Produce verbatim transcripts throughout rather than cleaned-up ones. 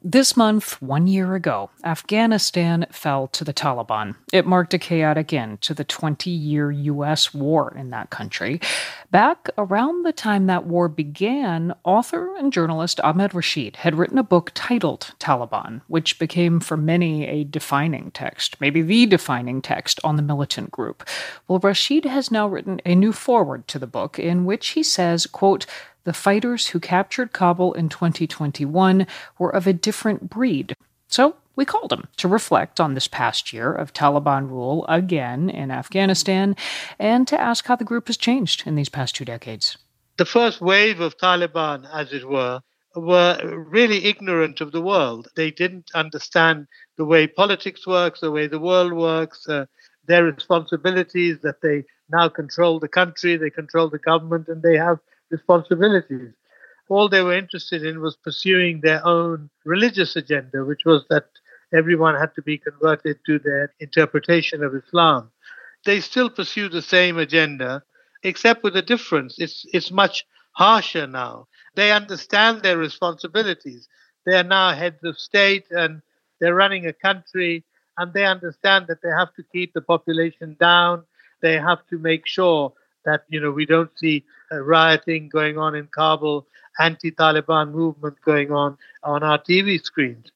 This month, one year ago, Afghanistan fell to the Taliban. It marked a chaotic end to the twenty-year U S war in that country. Back around the time that war began, author and journalist Ahmed Rashid had written a book titled Taliban, which became for many a defining text, maybe the defining text on the militant group. Well, Rashid has now written a new foreword to the book in which he says, quote, "The fighters who captured Kabul in twenty twenty-one were of a different breed." So we called him to reflect on this past year of Taliban rule again in Afghanistan and to ask how the group has changed in these past two decades. The first wave of Taliban, as it were, were really ignorant of the world. They didn't understand the way politics works, the way the world works, uh, their responsibilities, that they now control the country, they control the government, and they have responsibilities. All they were interested in was pursuing their own religious agenda, which was that everyone had to be converted to their interpretation of Islam. They still pursue the same agenda, except with a difference. It's, it's much harsher now. They understand their responsibilities. They are now heads of state and they're running a country, and they understand that they have to keep the population down. They have to make sure that, you know, we don't see uh, rioting going on in Kabul, anti-Taliban movement going on on our T V screens.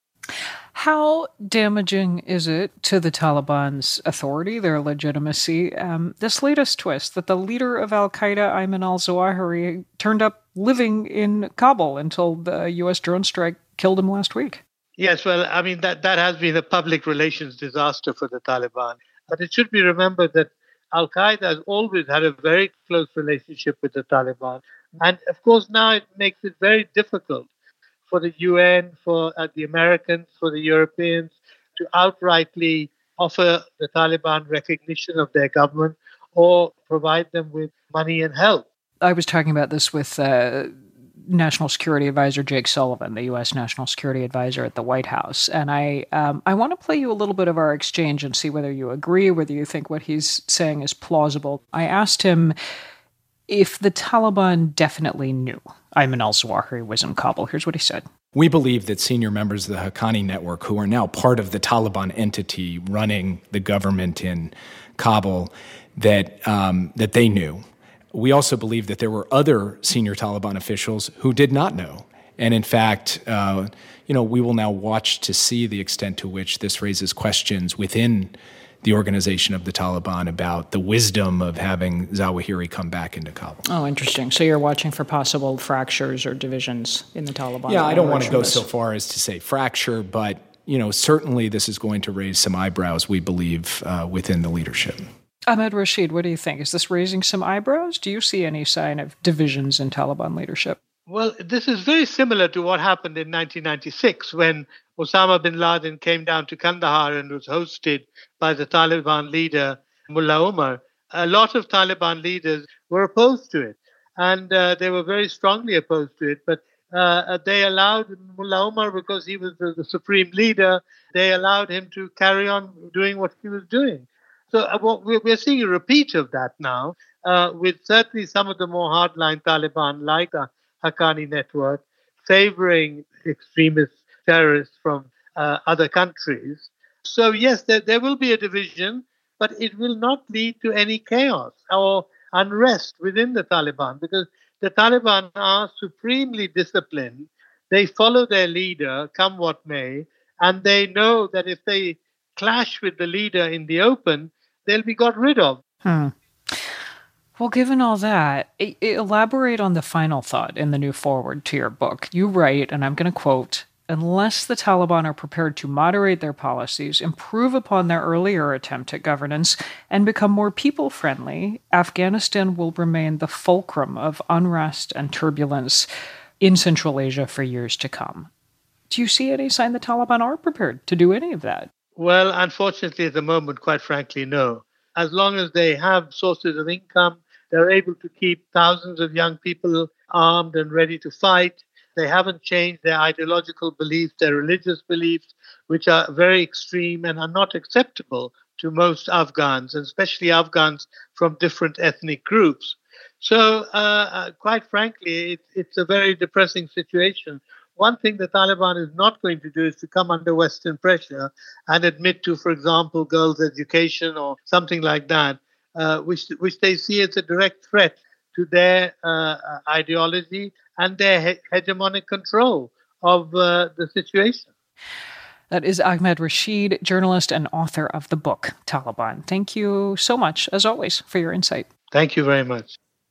How damaging is it to the Taliban's authority, their legitimacy, um, this latest twist that the leader of al-Qaeda, Ayman al-Zawahiri, turned up living in Kabul until the U S drone strike killed him last week? Yes, well, I mean, that, that has been a public relations disaster for the Taliban. But it should be remembered that al-Qaeda has always had a very close relationship with the Taliban. And of course, now it makes it very difficult for the U N, for uh, the Americans, for the Europeans to outrightly offer the Taliban recognition of their government or provide them with money and help. I was talking about this with uh, National Security Advisor Jake Sullivan, the U S National Security Advisor at the White House. And I um, I want to play you a little bit of our exchange and see whether you agree, whether you think what he's saying is plausible. I asked him if the Taliban definitely knew Ayman al-Zawahiri was in Kabul. Here's what he said. We believe that senior members of the Haqqani network, who are now part of the Taliban entity running the government in Kabul, that um, that they knew. We also believe that there were other senior Taliban officials who did not know. And in fact, uh, you know, we will now watch to see the extent to which this raises questions within the organization of the Taliban about the wisdom of having Zawahiri come back into Kabul. Oh, interesting. So you're watching for possible fractures or divisions in the Taliban? Yeah, I don't want to go so far as to say fracture, but, you know, certainly this is going to raise some eyebrows, we believe, uh, within the leadership. Ahmed Rashid, what do you think? Is this raising some eyebrows? Do you see any sign of divisions in Taliban leadership? Well, this is very similar to what happened in nineteen ninety-six when Osama bin Laden came down to Kandahar and was hosted by the Taliban leader, Mullah Omar. A lot of Taliban leaders were opposed to it, and uh, they were very strongly opposed to it. But uh, they allowed Mullah Omar, because he was the, the supreme leader, they allowed him to carry on doing what he was doing. So uh, what we're, we're seeing a repeat of that now, uh, with certainly some of the more hardline Taliban, like the Haqqani network, favoring extremist terrorists from uh, other countries. So yes, there, there will be a division, but it will not lead to any chaos or unrest within the Taliban, because the Taliban are supremely disciplined. They follow their leader, come what may, and they know that if they clash with the leader in the open, they'll be got rid of. Hmm. Well, given all that, I- elaborate on the final thought in the new foreword to your book. You write, and I'm going to quote, "Unless the Taliban are prepared to moderate their policies, improve upon their earlier attempt at governance, and become more people-friendly, Afghanistan will remain the fulcrum of unrest and turbulence in Central Asia for years to come." Do you see any sign the Taliban are prepared to do any of that? Well, unfortunately, at the moment, quite frankly, no. As long as they have sources of income, they're able to keep thousands of young people armed and ready to fight. They haven't changed their ideological beliefs, their religious beliefs, which are very extreme and are not acceptable to most Afghans, and especially Afghans from different ethnic groups. So, uh, uh, quite frankly, it, it's a very depressing situation one thing the Taliban is not going to do is to come under Western pressure and admit to, for example, girls' education or something like that, uh, which, which they see as a direct threat to their uh, ideology and their he- hegemonic control of uh, the situation. That is Ahmed Rashid, journalist and author of the book Taliban. Thank you so much, as always, for your insight. Thank you very much.